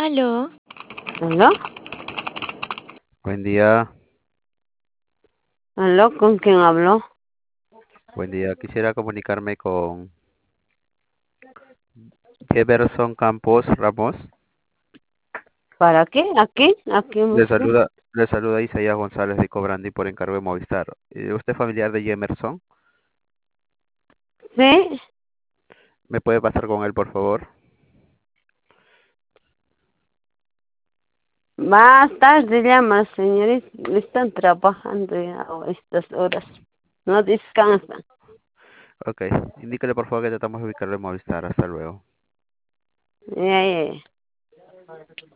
Aló, ¿Aló? Buen día, ¿Aló? ¿Con quién habló? buen día. Quisiera comunicarme con Jefferson Campos Ramos. ¿Para qué? ¿Aquí? ¿Aquí en Le usted? saluda, le saluda Isaías González de Cobrandi por encargo de Movistar. ¿Usted es familiar de Jemerson? Sí, ¿Me puede pasar con él, por favor? más tarde llama, señorita. Están trabajando ya a estas horas. No descansan. Ok, indíquele por favor que tratamos de ubicarlo en Movistar. Hasta luego. Ya, ya, ya.